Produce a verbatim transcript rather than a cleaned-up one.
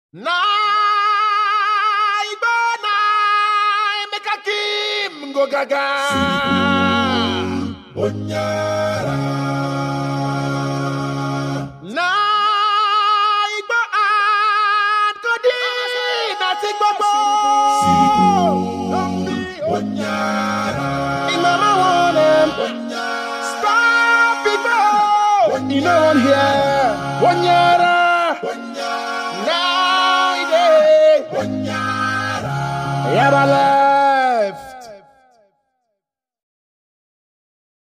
Na ibana mekakim go gaga onyara na iba an kodi na ti gbogbo onyara imama wonem stop igbo you know one here onyara now ide onyara yabala